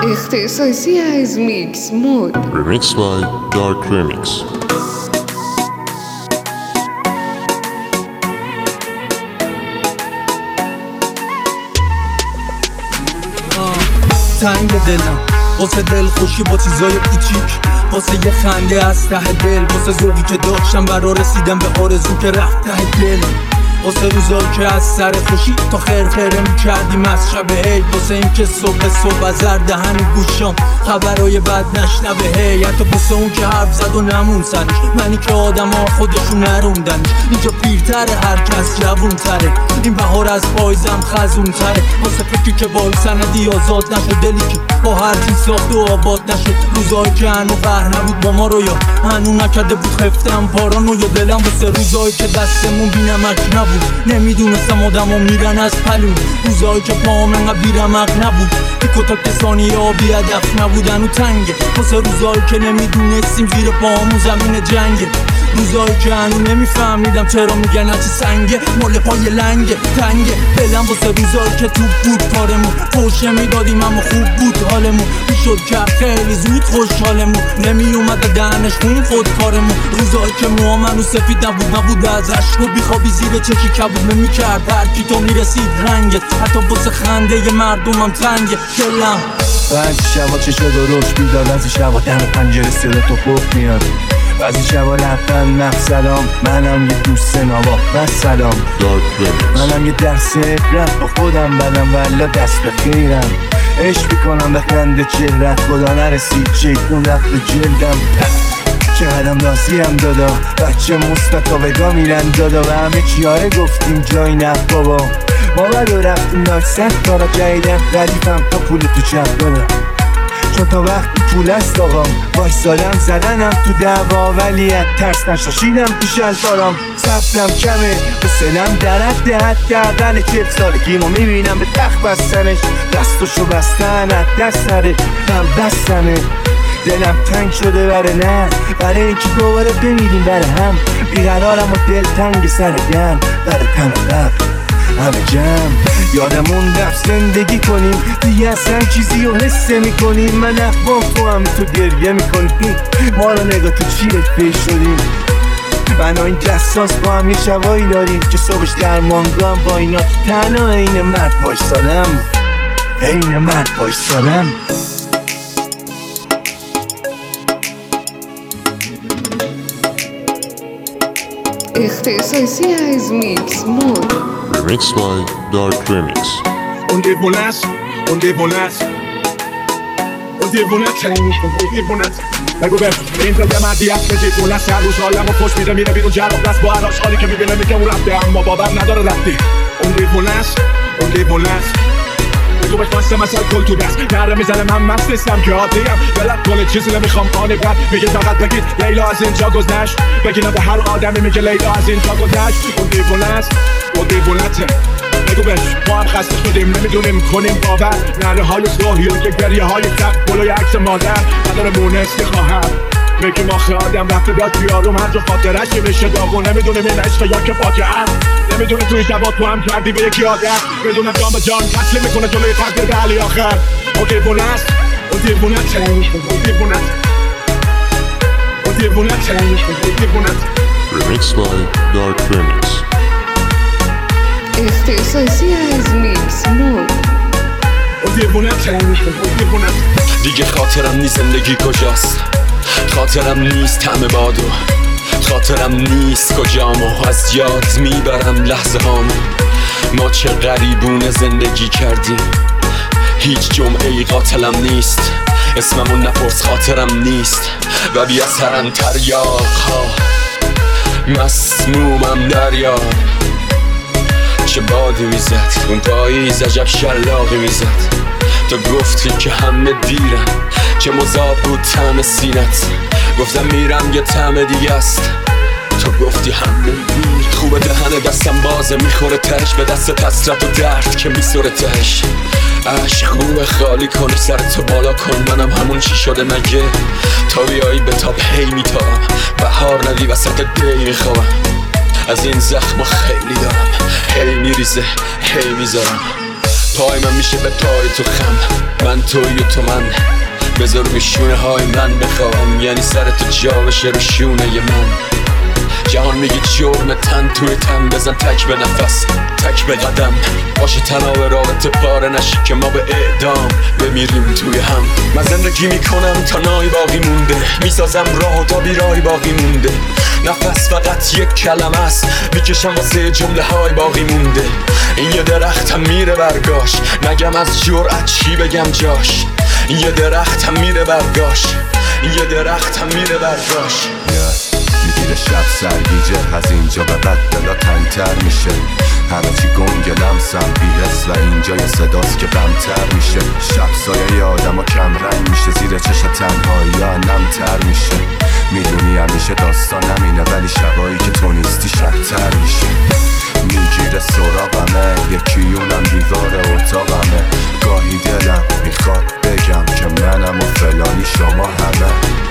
اختصاصی Mix Mood. Remixed by Dark Remix. تنگ دلم واسه دل خوشی با چیزای کوچیک، واسه یه خنده از ته دل، واسه ذوقی که داشتم برا رسیدم به آرزو که رفت ته دل، واسه روزایی که از سر خوشی تا خیره میکردیم از شب عید، واسه این که صبح از زر دهن گوشام خبرای بد نشنوه هی، حتی واسه اون که حرف زد و نمون سرش، منی که آدم ها خودشون نروندنش، اینجا پیرتره هر کس جوون تره، این بهار از پایزم خزون تره، واسه فکری که بال سندی آزاد نشد، دلی که با هر چیز ساخت و آباد نشد، روزایی که هنو قهر نبود با ما رو یا هنو نکرده بود خفتم پارانو، یا دلم واسه روزایی که دستمون بینمک نبود، نمیدونستم آدم ها میرن از پلون، روزایی که پاهم انقدر بیرمق نبود، کتا کسانی آبی هدف نبودن و تنگه، واسه روزایی که نمیدونستیم زیر پاهمون زمین جنگه، روزایی که هنو نمیفهمیدم چرا میگن هرچی سنگه مال پای لنگه تنگه، دلم واسه روزایی که توپ بود کارمون، فوشه میدادیم اما خوب بود حالمون، میشد که خیلی زود خوشحالمون، نمیومد دهنش خون خود کارمون، روزایی که موامنو سفید نبود از عشق و بیخوابی زیر چشی کبود نمیکرد هرکی تو میرسید رنگت، حتی واسه خنده مردمم تنگه دلم. بعضی شبا چشم درش بیدار، بعضی شبا دم پنجره صدا تو پخ میاد، بعضی شبا لبخند نقص سلام، منم یه دوست نوا بس سلام، منم یه درس عبرت با خودم بدم والا دست به خیرم، عشق میکنم به خنده چهرت، خدا نرسید شیطون رفت به جلدم، چقدرم راضیم دادا، بچه مثبت و وگا میرن دادا، و همه چیاره گفتیم جای نفت بابا، ما بدو رفتیم ناکسد کارا جایدم، ردیفم تا پول تو چپ دادا، چون تا وقتی پول است آقام، وایسادم زدنم تو دعوا، ولی از ترس نشاشیدم تو شلوارام، صبرم کمه حسنم درد دهد کردن 40 سالگیمو میبینم به تخت بستنش، دستشو بستن از دست نره هم بستنه، دلم تنگ شده برای اینکه دوباره بمیریم برای هم، بیقرارم و دل تنگ سر گرم برای تمام همه جمع، یادمون رفت زندگی کنیم دیگه اصلا چیزی رو حس میکنیم، من اخوام تو هم تو گریه میکنیم، ما رو نگاه تو چیرت پیش شدیم، من این جساس با هم یه شبایی داریم که صبحش درمانگاه با اینا تنها این مرد بایستادم، این مرد بایستادم. اختصاصی Mix Mood. Remixed by Dark Remix. Un دیوونت بگو بهم این دل مردی هست که دیوونت، هر روز حالم و خوش میده میره بیرون جراب دست با هر آشغالی که میبینه میگه اون رفته اما باور نداره رفتی، اون دیوونت بگو بهش بسته مثل کل تو دست نره میزنه من مست نیستم که عادیم، دلت کل چیزی نمیخوام آنی بد میگه فقط بگید لیلا از اینجا گذشت، بگیرم به هر آدمی میگه لیلا از اینجا گذشت، اون دیوونته بگو بهش ما هم خسته شدیم نمیدونیم کنیم باور، نره های سوهی که گریه های سخت بلوی عکس مادر نداره مونست خواهم، بگیم آخه آدم رفته داد بیاروم هر جا خاطرشی میشه داغو، نمیدونیم این عشق یا که فاجعه است، نمیدونه توی شبا تو هم کردی به یکی عادت، بدونم جان به جان تسلیم میکنه جلوی تقدیر به علی آخر، اون دیوونت. Remixed by Dark Remix. اختصاصی Mix Mood. دیگه خاطرم نیست زندگی کجاست، خاطرم نیست طعم بادو، خاطرم نیست کجامو از یاد میبرم لحظه هامو، ما چه غریبونه زندگی کردیم، هیچ جمعه ای قاتلم نیست، اسممون نپرس خاطرم نیست، و بی اثرن تریاق ها مسمومم دریا، چه بادی میزد اون پاییز عجب شلاقی میزد، تو گفتی که همه دیرن چه مذاب بود طعم سینت، گفتم میرم یه طعم دیگه است، تو گفتی همه میر خوبه دهن دستم بازه میخوره تهش به دست حسرت و درد که میسوره تهش، عشق خوبه خالی کنه سرتو بالا کن، منم همون چی شده مگه تا بیایی به تاب هی میتابم، بهار ندی وسط دی میخوام، از این زخم خیلی دارم، هی میریزه هی میذارم، پای من میشه به پای تو خم، من توی و تو من، بذار روی شونه های من بخوام، یعنی سر تو جا بشه رو شونه من. جهان میگه جرم تن توی تن، بزن تک به نفس تک به قدم، باشه تناب رابطه پاره نشی که ما به اعدام بمیریم توی هم. من زندگی میکنم تا نای باقی مونده، میسازم راه تا بیرای باقی مونده، نفس فقط یک کلمه است، میکشم واسه جمله های باقی مونده. این یه درختم میره برگاش، نگم از جرأت چی بگم جاش. این یه درختم میره برگاش، این یه درختم میره برگاش. میگیره شب سرگیجه، از اینجا به بعد دلا تنگتر میشه، همه چی گنگ لمسم بی‌حس و اینجا یه صداست که غمتر میشه. شب سایه آدم ها کم رنگ میشه، زیر چشم تنهایی ها نمتر میشه. میدونی همیشه داستان همینه، ولی شبایی که تو نیستی شبتر میشه. میگیره سراغمه، یکی اونم دیوار اتاقمه، گاهی دلم میخواد بگم که منم و فلانی شما همه.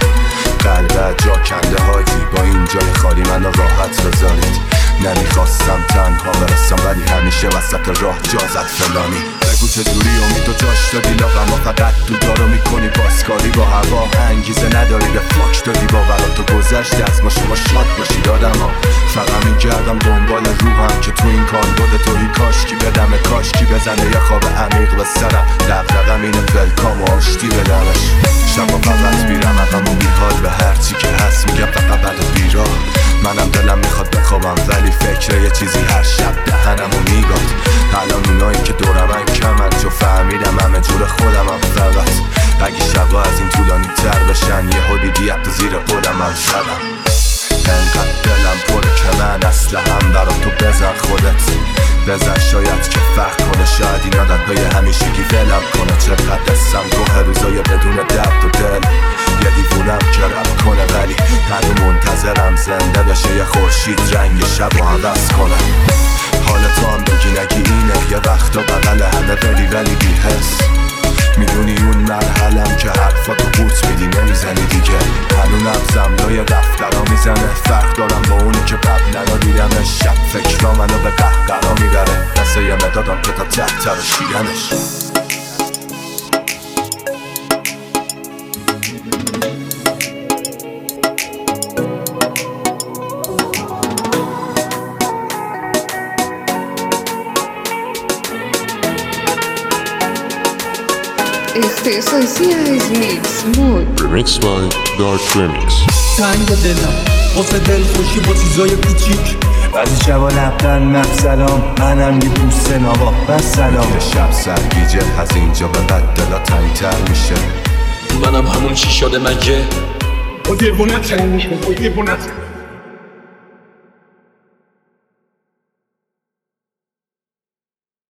قلبه جا کنده حاجی، با این جای خالی منو راحت بذارید. نمیخواستم تنها برسم ولی همیشه وسط راه جا زد فلانی. بگو چجوری امید و جاش دادی لاغم، فقط دودارو میکنی باسکاری با هوا، انگیزه نداری به فاک دادی باوراتو گذشت از ما، شما شاد باشید آدم ها. فقط میگردم دنبال روحم که تو این کان بوده توی کاشکی بدم، کاشکی بزنه یه خواب عمیق به سرم، دقدقم اینه فلکام و آشتی بدمش. شبا فقط میرم عقم و بیحال به هرچی که هست میگم فقط بد و بیراه. منم دلم میخواد بخوابم ولی فکر یه چیزی هر شب دهنمو میگاد. الان اونایی که دورمن کمن، جو فهمیدم همه جور خودمم فقط. اگه شبا از این طولانی تر بشن یه حدیدی تو زیر قدمم زدم. انقدر دلم پره که من اسلحه‌ام برا تو بزن خودت، بزن شاید که فرق کنه، شاید این عادت همیشگی ولم کنه. چقدر دستم گوه روزای بدون درد و دل، یه دیوونم که رب کنه ولی هنو منتظرم زنده بشه یه خورشید رنگ شب و عوض کنه. حال تو هم بگی نگی اینه، یه وقتا بغل همه ولی بی حس. میدونی اون مرحلم که حرفاتو بوت میدی نمیزنی دیگه، هنو نبزم لای دفترها میزنه. فرق دارم با اونی که قبلا دیدمش، شب فکرها منو به قهقرا میبره، دسته یه مدادم که تا تحتر و شیرنش. Este es Socias Mix Mood. Remixed by Dark Remix. تنگ دلم واسه دل خوشی با چیزای کوچیک، بعضی شبا لبن مقصدام، منم یه دوست نوا بس سلام. شب سرگیجه، از اینجا به بعد دلا تنگتر میشه. منم همون چی شده مگه؟ اون دیوونت